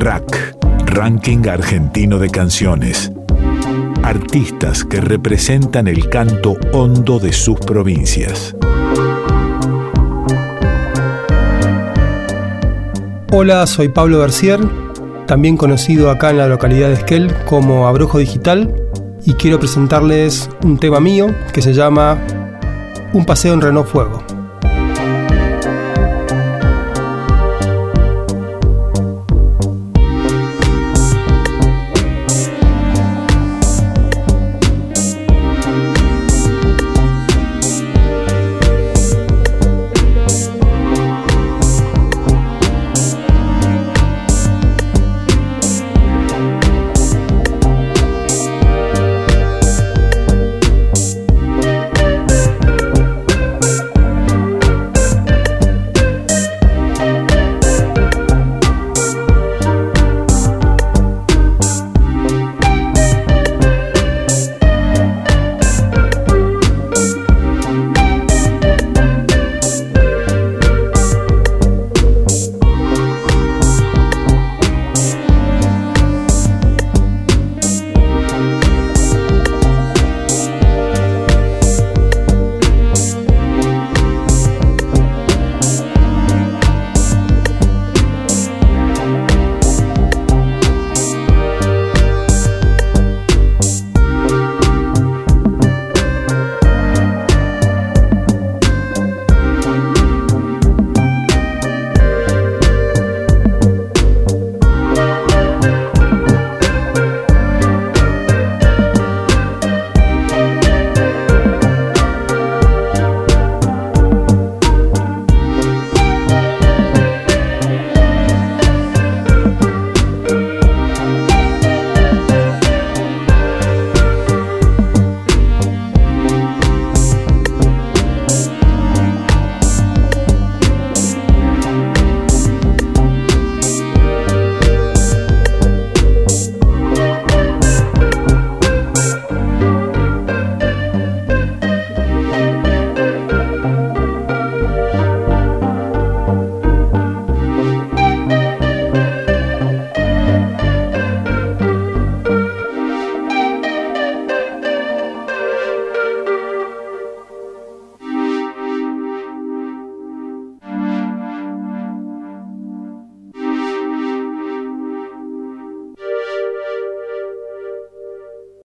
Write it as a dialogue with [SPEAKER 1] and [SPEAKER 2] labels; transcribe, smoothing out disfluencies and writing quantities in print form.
[SPEAKER 1] RAC, Ranking Argentino de Canciones. Artistas que representan el canto hondo de sus provincias.
[SPEAKER 2] Hola, soy Pablo Bercier, también conocido acá en la localidad de Esquel como Abrojo Digital, y quiero presentarles un tema mío que se llama Un paseo en Renault Fuego.